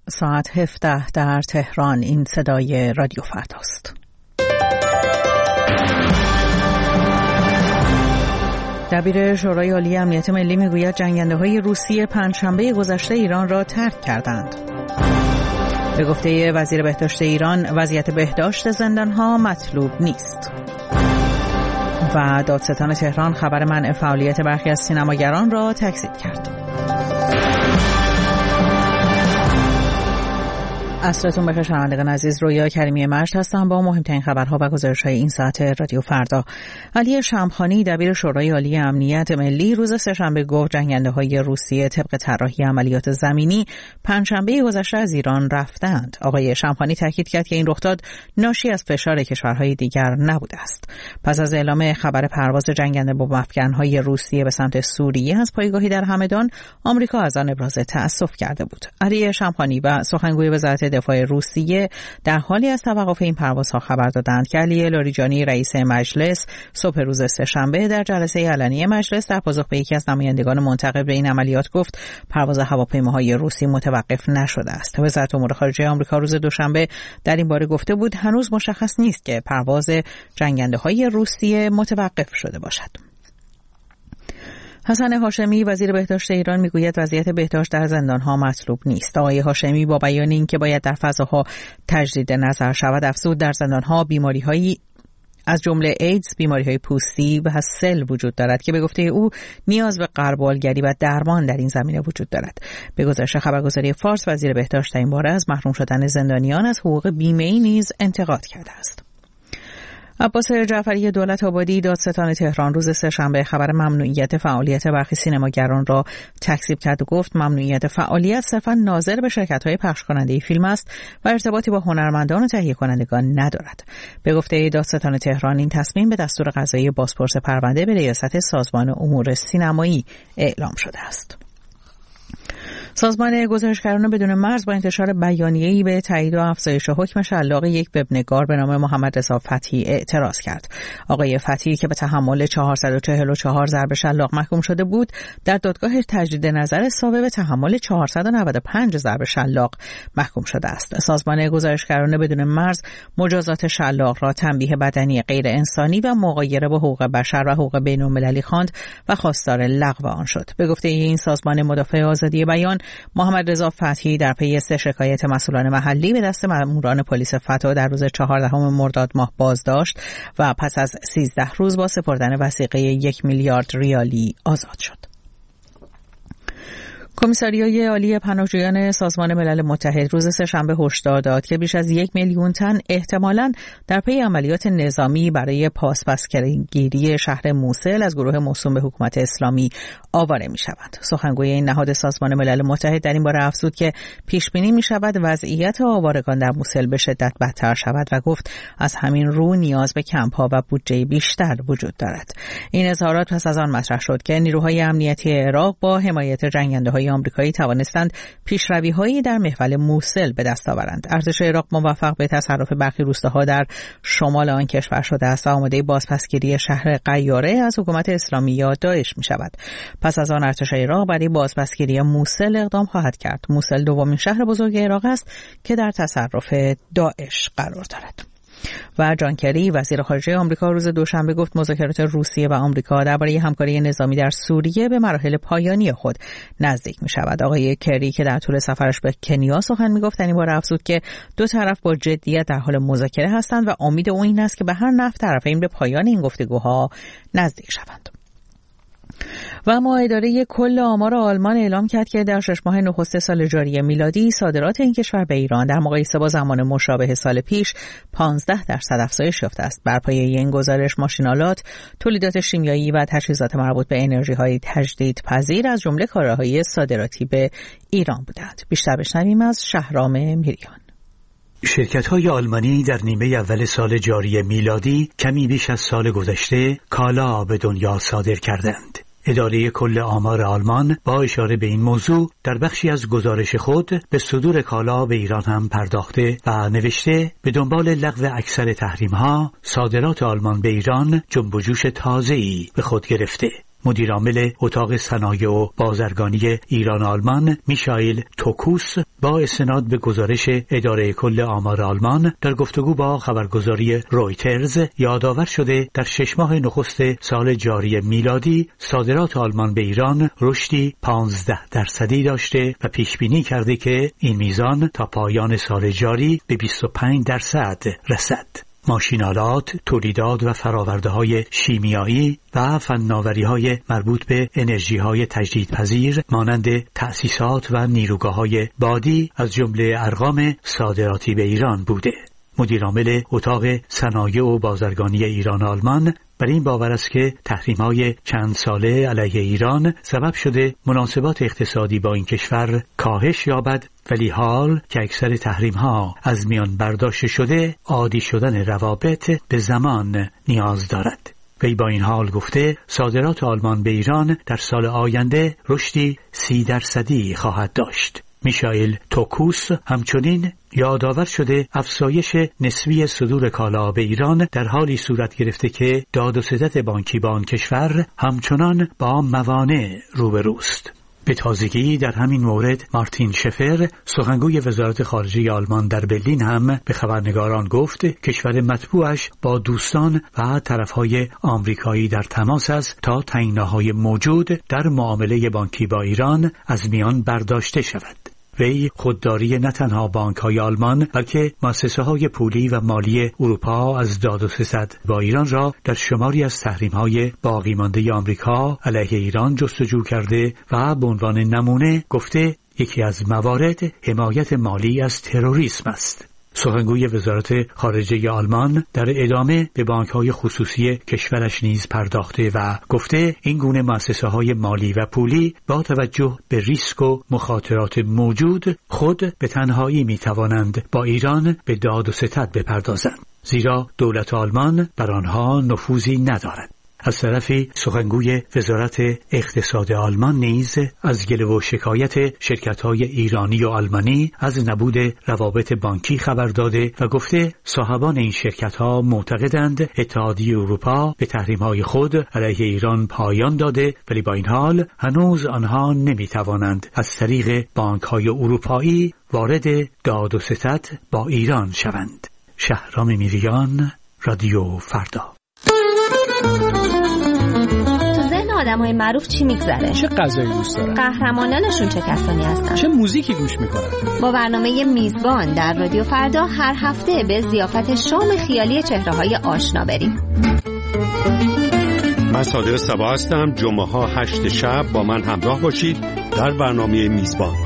ساعت 17 در تهران. این صدای رادیو فرداست. دبیر شورای عالی امنیت ملی میگوید جنگنده‌های روسیه پنجشنبه گذشته ایران را ترک کردند. به گفته وزیر بهداشت ایران وضعیت بهداشت زندان‌ها مطلوب نیست. و دادستان تهران خبر منع فعالیت برخی از سینماگران را تکذیب کرد. عصرتون بخیر شنوندگان عزیز، رویا کریمی مجد هستم با مهمترین خبرها و گزارش‌های این ساعت رادیو فردا. علی شمخانی دبیر شورای عالی امنیت ملی روز سه‌شنبه گفت جنگنده‌های روسیه طبق طراحی عملیات زمینی پنجشنبه گذشته از ایران رفتند. آقای شمخانی تاکید کرد که این رخداد ناشی از فشار کشورهای دیگر نبوده است. پس از اعلام خبر پرواز جنگنده با مفکن‌های روسیه به سمت سوریه از پایگاهی در همدان، آمریکا از آن ابراز تأسف کرده بود. علی شمخانی و سخنگوی وزارت دفاع روسیه در حالی از توقف این پروازها خبر دادند که علی لاریجانی رئیس مجلس صبح روز سه‌شنبه در جلسه علنی مجلس در پاسخ به یکی از نمایندگان منتقب به این عملیات گفت پرواز هواپیماهای روسی متوقف نشده است. وزارت امور خارجه آمریکا روز دوشنبه در این باره گفته بود هنوز مشخص نیست که پرواز جنگنده‌های روسیه متوقف شده باشد. حسن هاشمی وزیر بهداشت ایران میگوید وضعیت بهداشت در زندان‌ها مطلوب نیست. آقای هاشمی با بیان اینکه باید در فضاها تجدید نظر شود افزود در زندان‌ها بیماری‌هایی از جمله ایدز، بیماری‌های پوستی و سل وجود دارد که به گفته او نیاز به غربالگری و درمان در این زمینه وجود دارد. به گزارش خبرگزاری فارس وزیر بهداشت در این باره از محروم شدن زندانیان از حقوق بیمه‌ای نیز انتقاد کرده است. عباس جعفری دولت آبادی دادستان تهران روز سه‌شنبه خبر ممنوعیت فعالیت برخی سینماگران را تکذیب کرد و گفت ممنوعیت فعالیت صرفاً ناظر به شرکت‌های پخش کننده فیلم است و ارتباطی با هنرمندان و تهیه کنندگان ندارد. به گفته دادستان تهران این تصمیم به دستور قضایی بازپرس پرونده به ریاست سازمان امور سینمایی اعلام شده است. سازمان گزارشگران بدون مرز با انتشار بیانیه‌ای به تایید و افزایش حکم شلاق یک وبنگار به نام محمد رضا فتحی اعتراض کرد. آقای فتحی که به تحمل 444 ضرب شلاق محکوم شده بود، در دادگاه تجدید نظر سابق به تحمل 495 ضرب شلاق محکوم شده است. سازمان گزارشگران بدون مرز مجازات شلاق را تنبیه بدنی غیر انسانی و مغایره با حقوق بشر و حقوق بین‌المللی خواند و خواستار لغو آن شد. به گفته این سازمان مدافع آزادی بیان، محمد رضا فتحی در پی 3 شکایت مسئولان محلی به دست ماموران پلیس فتح در روز 14 مرداد ماه بازداشت و پس از 13 روز با سپردن وثیقه 1 میلیارد ریالی آزاد شد. کمیساریای عالی پناهجویان سازمان ملل متحد روز سه‌شنبه هشدار داد که بیش از 1 میلیون تن احتمالاً در پی عملیات نظامی برای پاسگیری شهر موسل از گروه موسوم به حکومت اسلامی آواره می‌شوند. سخنگوی این نهاد سازمان ملل متحد در این باره افزود که پیش بینی می‌شود وضعیت آوارگان در موسل به شدت بدتر شود و گفت از همین رو نیاز به کمپ‌ها و بودجه بیشتر وجود دارد. این اظهارات پس از آن مطرح شد که نیروهای امنیتی عراق با حمایت جنگنده‌های آمریکایی توانستند پیشروی‌هایی در محور موسل به دست آورند. ارتش عراق موفق به تصرف برخی روستاها در شمال آن کشور شده است و آماده بازپسگیری شهر قیاره از حکومت اسلامی یا داعش می‌شود. پس از آن ارتش عراق برای بازپسگیری موسل اقدام خواهد کرد. موسل دومین شهر بزرگ عراق است که در تصرف داعش قرار دارد. و جان کری وزیر خارجه آمریکا روز دوشنبه گفت مذاکرات روسیه و آمریکا درباره همکاری نظامی در سوریه به مراحل پایانی خود نزدیک می شود. آقای کری که در طول سفرش به کنیا سخن می گفت در این باره افزود که دو طرف با جدیت در حال مذاکره هستند و امید او این است که به هر نحو طرفین به پایان این گفتگوها نزدیک شوند. و اما اداره کل آمار آلمان اعلام کرد که در 6 ماه نخست سال جاری میلادی صادرات این کشور به ایران در مقایسه با زمان مشابه سال پیش 15% افزایش یافته است. بر پایه این گزارش ماشین‌آلات، تولیدات شیمیایی و تجهیزات مربوط به انرژی‌های تجدیدپذیر از جمله کالاهای صادراتی به ایران بودند. بیشتر بشنویم از شهرام میریان. شرکت‌های آلمانی در نیمه اول سال جاری میلادی کمی بیش از سال گذشته کالا به دنیا صادر کردند. اداره کل آمار آلمان با اشاره به این موضوع در بخشی از گزارش خود به صدور کالا به ایران هم پرداخته و نوشته به دنبال لغو اکثر تحریم‌ها صادرات آلمان به ایران جنب و جوش تازه‌ای به خود گرفته. مدیرعامل اتاق صنایع و بازرگانی ایران آلمان میشائیل توکوس با استناد به گزارش اداره کل آمار آلمان در گفتگو با خبرگزاری رویترز یادآور شده در 6 ماه نخست سال جاری میلادی صادرات آلمان به ایران رشدی 15% داشته و پیش بینی کرده که این میزان تا پایان سال جاری به 25% رسد. ماشین‌آلات، تولیدات و فرآورده‌های شیمیایی و فناوری‌های مربوط به انرژی‌های تجدیدپذیر مانند تأسیسات و نیروگاه‌های بادی از جمله ارقام صادراتی به ایران بوده. مدیرعامل اتاق صنایع و بازرگانی ایران آلمان بر این باور است که تحریم‌های چند ساله علیه ایران سبب شده مناسبات اقتصادی با این کشور کاهش یابد، ولی حال که اکثر تحریم‌ها از میان برداشته شده عادی شدن روابط به زمان نیاز دارد. وی با این حال گفته صادرات آلمان به ایران در سال آینده رشدی 30% خواهد داشت. میشائیل توکوس همچنین یادآور شده افزایش نسبی صدور کالا به ایران در حالی صورت گرفته که داد و ستد بانکی با آن کشور همچنان با موانع روبروست. به تازگی در همین مورد مارتین شفر سخنگوی وزارت خارجه آلمان در برلین هم به خبرنگاران گفت کشور مطبوعش با دوستان و طرفهای آمریکایی در تماس است تا تنگناهای موجود در معامله بانکی با ایران از میان برداشته شود. وی خودداری نه تنها بانک‌های آلمان بلکه مؤسسه‌های پولی و مالی اروپا از داد و ستد با ایران را در شماری از تحریم‌های باقی مانده آمریکا علیه ایران جستجو کرده و به عنوان نمونه گفته یکی از موارد حمایت مالی از تروریسم است. سخنگوی وزارت خارجه آلمان در ادامه به بانک‌های خصوصی کشورش نیز پرداخته و گفته این گونه مؤسسه‌های مالی و پولی با توجه به ریسک و مخاطرات موجود خود به تنهایی می‌توانند با ایران به داد و ستد بپردازند، زیرا دولت آلمان بر آنها نفوذی ندارد. از طرفی سخنگوی وزارت اقتصاد آلمان نیز از گله و شکایت شرکت‌های ایرانی و آلمانی از نبود روابط بانکی خبر داده و گفته صاحبان این شرکت‌ها معتقدند اتحادیه اروپا به تحریم‌های خود علیه ایران پایان داده، ولی با این حال هنوز آنها نمی‌توانند از طریق بانک‌های اروپایی وارد داد و ستد با ایران شوند. شهرام میریان، رادیو فردا. تو ذهن آدمای معروف چی میگذره؟ چه غذایی دوست دارن؟ قهرمانانشون چه کسانی هستن؟ چه موزیکی گوش میکنن؟ با برنامه میزبان در رادیو فردا هر هفته به ضیافت شام خیالی چهره‌های آشنا بریم. من صادق صبا هستم. جمعه ها 8 شب با من همراه باشید در برنامه میزبان.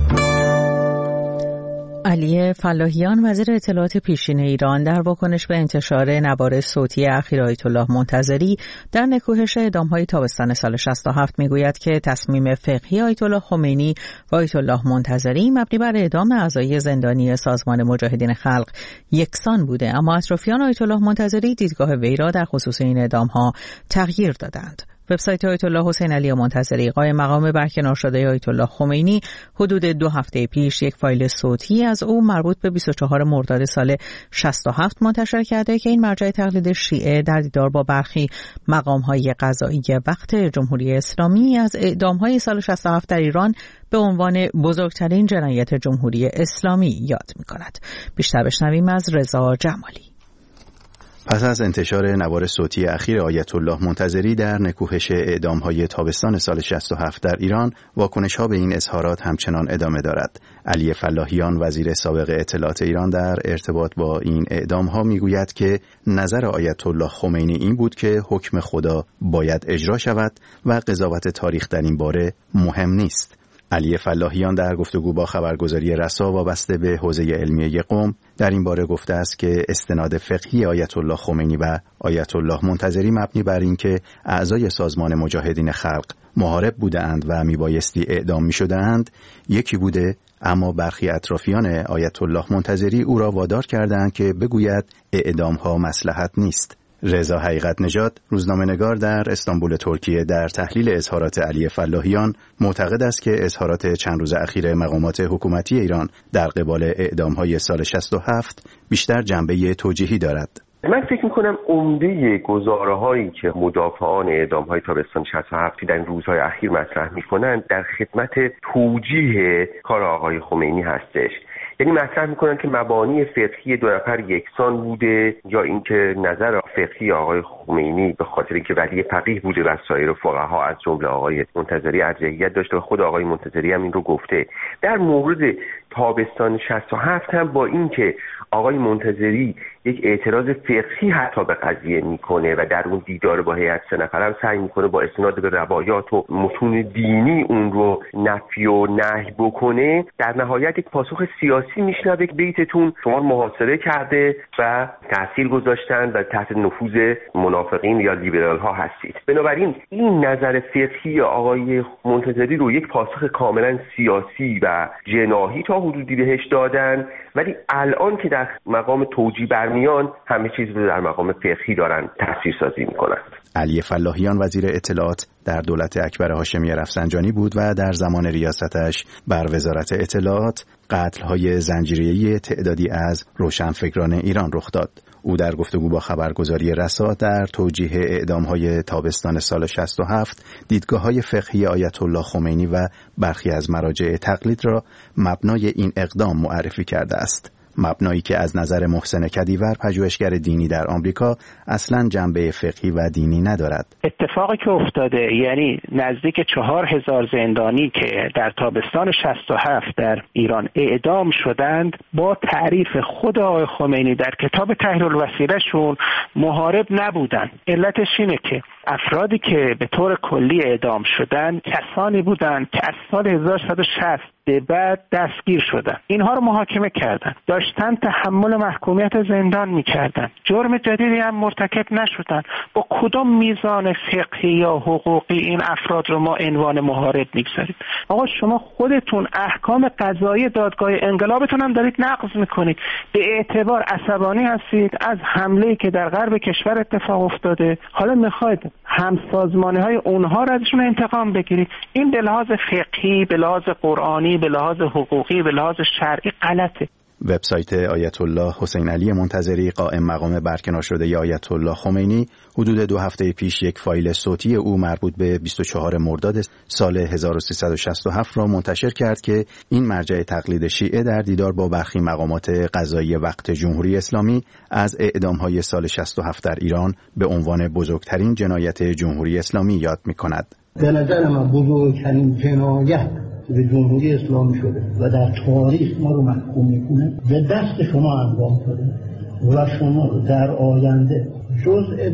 علی فلاحیان وزیر اطلاعات پیشین ایران در واکنش به انتشار نوار صوتی اخیر آیت الله منتظری در نکوهش اعدام‌های تابستان سال 67 میگوید که تصمیم فقهی آیت الله خمینی و آیت الله منتظری مبنی بر اعدام اعضای زندانی سازمان مجاهدین خلق یکسان بوده، اما اطرافیان آیت الله منتظری دیدگاه وی را در خصوص این اعدام‌ها تغییر دادند. وبسایت آیت الله حسین علی منتظری قائم مقام برکنار شده آیت الله خمینی حدود 2 هفته پیش یک فایل صوتی از او مربوط به 24 مرداد سال 67 منتشر کرده که این مرجع تقلید شیعه در دیدار با برخی مقام‌های قضایی وقت جمهوری اسلامی از اعدام‌های سال 67 در ایران به عنوان بزرگترین جنایت جمهوری اسلامی یاد می‌کند. بیشتر بشنویم از رضا جمالی. پس از انتشار نوار صوتی اخیر آیت الله منتظری در نکوهش اعدام‌های تابستان سال 67 در ایران، واکنش‌ها به این اظهارات همچنان ادامه دارد. علی فلاحیان وزیر سابق اطلاعات ایران در ارتباط با این اعدام‌ها میگوید که نظر آیت الله خمینی این بود که حکم خدا باید اجرا شود و قضاوت تاریخ در این باره مهم نیست. علی فلاحیان در گفتگو با خبرگزاری رسا وابسته به حوزه علمیه قم در این باره گفته است که استناد فقهی آیت الله خمینی و آیت الله منتظری مبنی بر این که اعضای سازمان مجاهدین خلق محارب بودند و میبایستی اعدام میشدند یکی بوده، اما برخی اطرافیان آیت الله منتظری او را وادار کردند که بگوید اعدام‌ها مصلحت نیست. رضا حقیقت نژاد، روزنامه‌نگار در استانبول ترکیه، در تحلیل اظهارات علی فلاحیان معتقد است که اظهارات چند روز اخیر مقامات حکومتی ایران در قبال اعدام‌های سال 67 بیشتر جنبه توجیهی دارد. من فکر میکنم عمده گزاره‌هایی که مدافعان اعدام‌های تابستان 67 در این روزهای اخیر مطرح میکنن در خدمت توجیه کار آقای خمینی هستش. یعنی مطرح میکنن که مبانی فقهی دو نفر یکسان بوده، یا اینکه نظر فقهی آقای خمینی به خاطر اینکه ولی فقیه بوده و سایر فقها از جمله آقای منتظری ارجحیت داشته و خود آقای منتظری هم این رو گفته. در مورد تابستان 67 هم با اینکه آقای منتظری یک اعتراض فقهی حتی به قضیه میکنه و در اون دیدار با هیئت 3 نفره هم سعی میکنه با استناد به روایات و متون دینی اون رو نفی و نهی بکنه، در نهایت یک پاسخ سیاسی میشنوه که بیتتون شما محاصره کرده و تاثیر گذاشتن و تحت نفوذ منافقین یا لیبرال ها هستید. بنابراین این نظر فقهی آقای منتظری رو یک پاسخ کاملا سیاسی و جناحی تا حدودی بهش دادن، ولی الان که در مقام توجیه برمیان همه چیز رو در مقام فقهی دارن تفسیرسازی میکنن. علی فلاحیان وزیر اطلاعات در دولت اکبر هاشمی رفسنجانی بود و در زمان ریاستش بر وزارت اطلاعات قتل‌های زنجیره‌ای تعدادی از روشنفکران ایران رخ داد. او در گفتگو با خبرگزاری رسا در توجیه اعدام‌های تابستان سال 67 دیدگاه‌های فقهی آیت الله خمینی و برخی از مراجع تقلید را مبنای این اقدام معرفی کرده است. مبنایی که از نظر محسن کدیور پژوهشگر دینی در آمریکا اصلاً جنبه فقهی و دینی ندارد. اتفاقی که افتاده، یعنی نزدیک 4000 زندانی که در تابستان 67 در ایران اعدام شدند، با تعریف خود آقای خمینی در کتاب تحریر الوسیله شون محارب نبودند. علتش اینه که افرادی که به طور کلی اعدام شدند کسانی بودند که از سال 1160 به بعد دستگیر شدند. اینها رو محاکمه کردند، داشتن تحمل محکومیت زندان می‌کردند، جرم جدیدی هم مرتکب نشدند. با کدام میزان فقهی یا حقوقی این افراد رو ما عنوان محارب می‌گذاریم؟ آقا شما خودتون احکام قضایی دادگاه انقلابتون هم دارید نقض می‌کنید. به اعتبار عصبانی هستید از حمله‌ای که در غرب کشور اتفاق افتاده، حالا می‌خواید همسازمانی‌های اونها را ازشون انتقام بگیرید. این به لحاظ فقهی، به لحاظ قرآنی، به لحاظ حقوقی، به لحاظ شرعی غلطه. وبسایت آیت الله حسین علی منتظری قائم مقام برکنار شده آیت الله خمینی حدود 2 هفته پیش یک فایل صوتی او مربوط به 24 مرداد سال 1367 را منتشر کرد که این مرجع تقلید شیعه در دیدار با برخی مقامات قضایی وقت جمهوری اسلامی از اعدام‌های سال 67 در ایران به عنوان بزرگترین جنایت جمهوری اسلامی یاد می‌کند. به نظر من بزرگترین جنایت به جمهوری اسلامی شده و در تاریخ ما رو محکوم میکنه به دست شما انجام شده و شما رو در آینده جزء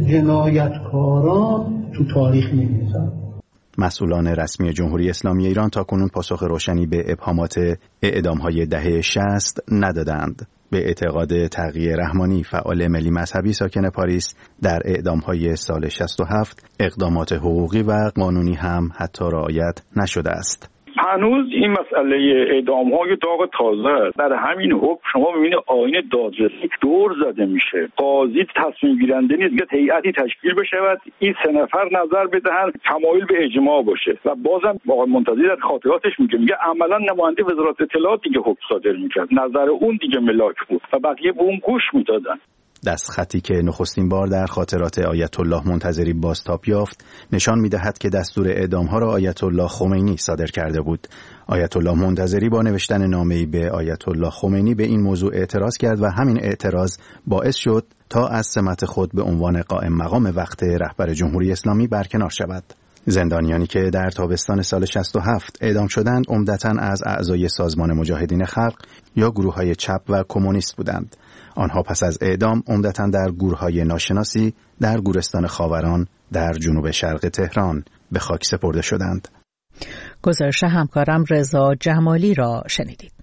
جنایتکاران تو تاریخ می‌نویسن. مسئولان رسمی جمهوری اسلامی ایران تاکنون پاسخ روشنی به ابهامات اعدام‌های دهه 60 ندادند. به اعتقاد تقی رحمانی فعال ملی مذهبی ساکن پاریس در اعدام‌های سال 67 اقدامات حقوقی و قانونی هم حتی رعایت نشده است. هنوز این مسئله اعدام‌های داغ تازه است. در همین حکم شما می‌بینید آیین دادرسی دور زده میشه. قاضی تصمیم گیرنده نیست که هیئتی تشکیل بشه و این 3 نفر نظر بدهن تمایل به اجماع باشه. و بازم آقای منتظری در خاطراتش میگه عملاً نماینده وزارت اطلاعات دیگه حکم صادر می‌کرد. نظر اون دیگه ملاک بود و بقیه به اون گوش میدادن. دستخطی که نخستین بار در خاطرات آیت الله منتظری بازتاب یافت نشان می‌دهد که دستور اعدام‌ها را آیت الله خمینی صادر کرده بود. آیت الله منتظری با نوشتن نامه‌ای به آیت الله خمینی به این موضوع اعتراض کرد و همین اعتراض باعث شد تا از سمت خود به عنوان قائم مقام وقت رهبر جمهوری اسلامی برکنار شود. زندانیانی که در تابستان سال 67 اعدام شدند عمدتاً از اعضای سازمان مجاهدین خلق یا گروه‌های چپ و کمونیست بودند. آنها پس از اعدام عمدتاً در گورهای ناشناسی در گورستان خاوران در جنوب شرق تهران به خاک سپرده شدند. گزارش همکارم رضا جمالی را شنیدید.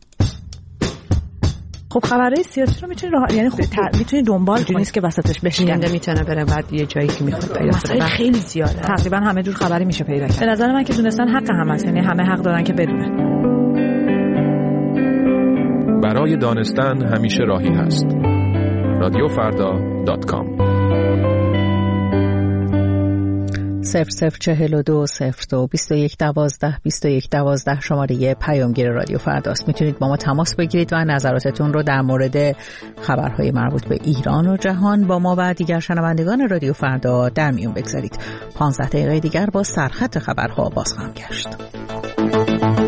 خب خبرهای سیاسی رو میتونی یعنی میتونی دنبال کنی، نیست که وسطش بشینه میتونه بره بعد یه جایی که میخواد پیدا کنه. خیلی زیاده، تقریبا همه جور خبری میشه پیدا کرد. به نظر من که دونستن حق هم هست، یعنی همه حق دارن که بدونن. برای دانستن همیشه راهی هست. رادیوفردا.com 0042 02 21 12 21 12 شماره پیامگیر رادیو فرداست. میتونید با ما تماس بگیرید و نظراتتون رو در مورد خبرهای مربوط به ایران و جهان با ما و دیگر شنوندگان رادیو فردا در میون بگذارید. 15 دقیقه دیگر با سرخط خبرها باز خواهم گشت.